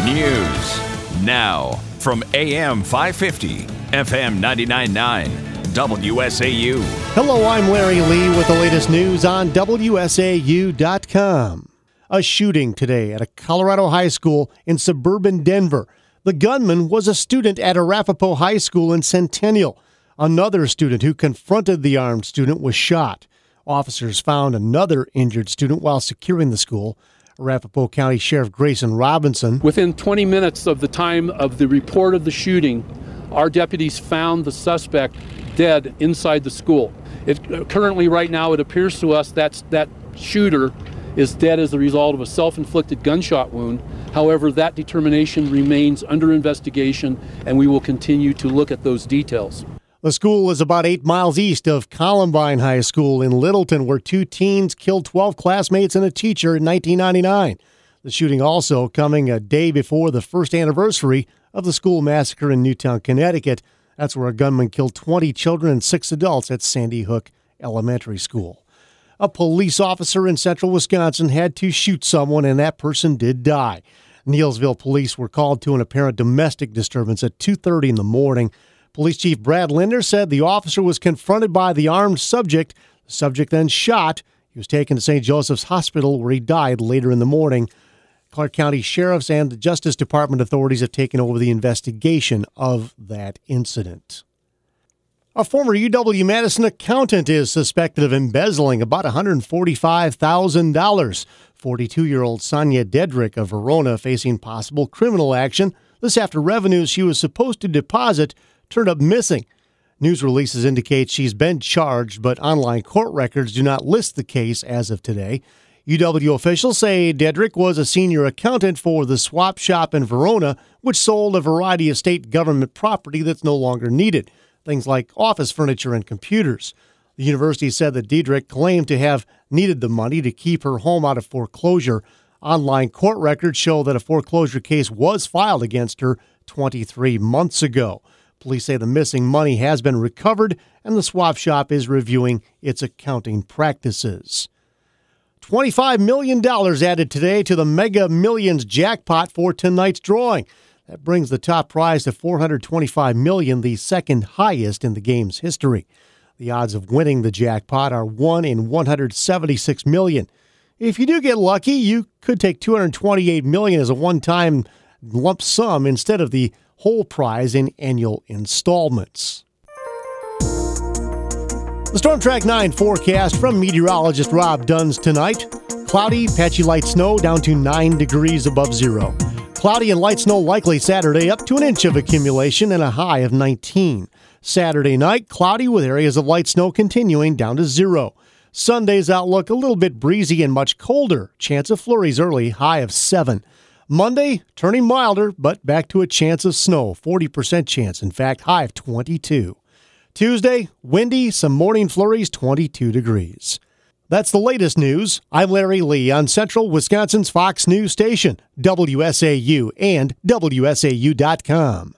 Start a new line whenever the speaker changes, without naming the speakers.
News. Now, from AM 550, FM 99.9, WSAU.
Hello, I'm Larry Lee with the latest news on WSAU.com. A shooting today at a Colorado high school in suburban Denver. The gunman was a student at Arapahoe High School in Centennial. Another student who confronted the armed student was shot. Officers found another injured student while securing the school. Arapahoe County Sheriff Grayson Robinson.
Within 20 minutes of the time of the report of the shooting, our deputies found the suspect dead inside the school. Currently, right now, it appears to us that shooter is dead as a result of a self-inflicted gunshot wound. However, that determination remains under investigation, and we will continue to look at those details.
The school is about 8 miles east of Columbine High School in Littleton, where 2 teens killed 12 classmates and a teacher in 1999. The shooting also coming a day before the first anniversary of the school massacre in Newtown, Connecticut. That's where a gunman killed 20 children and 6 adults at Sandy Hook Elementary School. A police officer in central Wisconsin had to shoot someone, and that person did die. Neillsville police were called to an apparent domestic disturbance at 2:30 in the morning. Police Chief Brad Linder said the officer was confronted by the armed subject. The subject then shot. He was taken to St. Joseph's Hospital, where he died later in the morning. Clark County Sheriffs and the Justice Department authorities have taken over the investigation of that incident. A former UW-Madison accountant is suspected of embezzling about $145,000. 42-year-old Sonia Dedrick of Verona facing possible criminal action. This after revenues she was supposed to deposit turned up missing. News releases indicate she's been charged, but online court records do not list the case as of today. UW officials say Dedrick was a senior accountant for the swap shop in Verona, which sold a variety of state government property that's no longer needed, things like office furniture and computers. The university said that Dedrick claimed to have needed the money to keep her home out of foreclosure. Online court records show that a foreclosure case was filed against her 23 months ago. Police say the missing money has been recovered, and the swap shop is reviewing its accounting practices. $25 million added today to the Mega Millions jackpot for tonight's drawing. That brings the top prize to $425 million, the second highest in the game's history. The odds of winning the jackpot are 1 in 176 million. If you do get lucky, you could take $228 million as a one-time lump sum instead of the whole prize in annual installments. The Storm Track 9 forecast from meteorologist Rob Duns tonight. Cloudy, patchy light snow down to 9 degrees above zero. Cloudy and light snow likely Saturday, up to an inch of accumulation and a high of 19. Saturday night, cloudy with areas of light snow continuing down to 0. Sunday's outlook a little bit breezy and much colder. Chance of flurries early, high of 7. Monday, turning milder, but back to a chance of snow, 40% chance, in fact, high of 22. Tuesday, windy, some morning flurries, 22 degrees. That's the latest news. I'm Larry Lee on Central Wisconsin's Fox News Station, WSAU and WSAU.com.